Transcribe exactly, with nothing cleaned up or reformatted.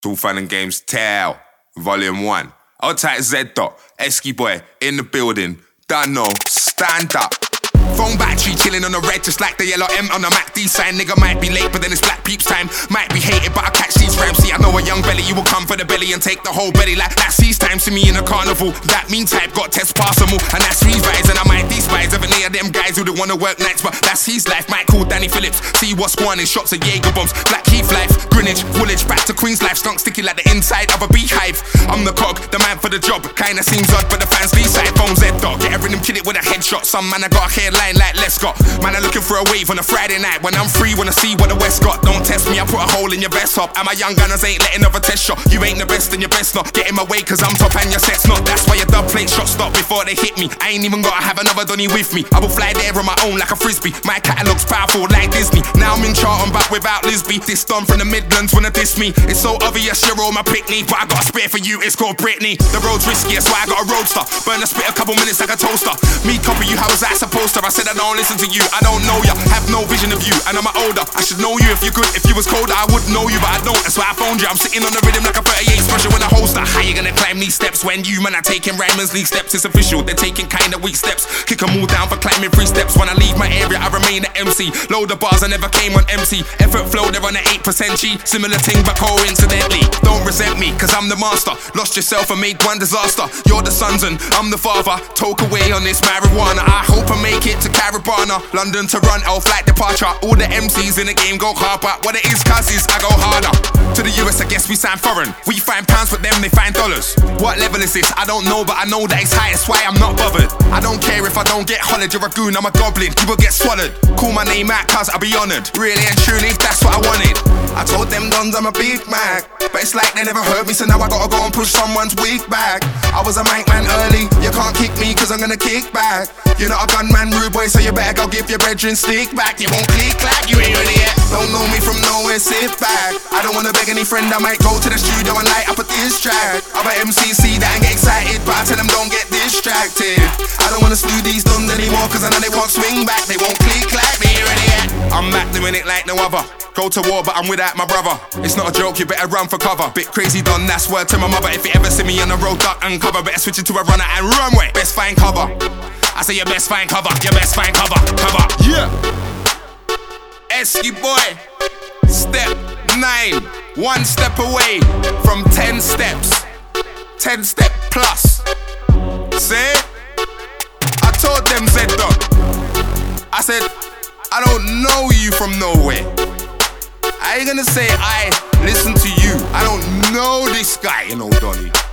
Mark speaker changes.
Speaker 1: It's all fun and games. Tell Volume One. I'll type Z dot. Esky boy in the building. Done no. Stand up. Phone battery chilling on the red, just like the yellow M on the M A C D sign. Nigga might be late, but then it's Black Peeps time. Might be hated, but I catch these rhymes. See, I know a young belly, you will come for the belly and take the whole belly. Like that's these times to me in a carnival. That mean type got test passable, and that's three vibes, and I might despise every any of them guys who don't wanna work nights, but that's his life. Might call Danny Phillips, see what's going in shots of Jaeger bombs. Black Heath life, Greenwich, Woolwich, back to Queen's life. Skunk sticky like the inside of a beehive. I'm the cog, the man for the job. Kinda seems odd, but the fans B-side. Phone Z dot, get every them kid it with a headshot. Some man I got a hairline like Les Scott. Man, I'm looking for a wave on a Friday night. When I'm free, wanna see what the West got. Don't test me, I put a hole in your vest top. And my young gunners ain't letting off a test shot. You ain't the best and your best not. Get in my way cause I'm top and your set's not. That's why your dub plate shot stop before they hit me. I ain't even gotta have another Donny with me. I will fly there on my own like a frisbee. My catalog's powerful like Disney. Now I'm in Charlton but without Lisby. This Don from the Midlands wanna diss me. It's so obvious you're all my pickney, but I got a spare for you, it's called Britney. The road's risky, that's why I got a roadster. Burn a spit a couple minutes like a toaster. Me copy you, how was that supposed to? I said I don't listen to you, I don't know ya, have no vision of you, and I'm older. I should know you if you're good. If you was colder, I would know you, but I don't. That's why I phoned you. I'm sitting on the rhythm like a thirty-eight special in a holster. How you gonna climb these steps when you man are taking Ryman's League steps? It's official, they're taking kinda weak steps. Kick 'em all down for climbing three steps. When I leave my area, I remain an M C. Load the bars, I never came on M C. Effort flow, they're on an eight percent G. Similar thing, but coincidentally. Don't resent me, cause I'm the master. Lost yourself and made one disaster. You're the sons and I'm the father. Toke away on this marijuana. I hope I make it to Caribana. London to run, L flight departure. All the M Cs in the game go hard, but what it is, cuz is I go harder. To the U S, I guess we sound foreign. We find pounds, but them they find dollars. What level is this? I don't know, but I know that it's high, that's why I'm not bothered. I don't care if I don't get hollered. You're a goon, I'm a goblin, you will get swallowed. Call my name out, cuz I'll be honoured. Really and truly, that's what I wanted. I told them dons I'm a Big Mac, but it's like they never heard me, so now I gotta go and push someone's wig back. I was a mic man early, you can't kick me cause I'm gonna kick back. You're not a gunman, rude boy, so you better go give your brethren stick back. You won't click clack, you ain't ready yet. Don't know me from nowhere, sit back. I don't wanna beg any friend, I might go to the studio and light up a diss track. Other M Cs see that and get excited, but I tell them don't get distracted. I don't wanna slew these dons anymore cause I know they won't swing back. They won't click clack, they ain't ready yet. I'm back doing it like no other. Go to war but I'm without my brother. It's not a joke, you better run for cover. Bit crazy done, that's word to my mother. If you ever see me on the road, duck and cover. Better switch it to a runner and runway. Best find cover. I say your best find cover, your best find cover, cover. Yeah. Esky boy, step nine. One step away from ten steps. Ten step plus. Say, I told them Z dot. I said, I don't know you from nowhere. I ain't gonna say I listen to you. I don't know this guy, you know, Donny.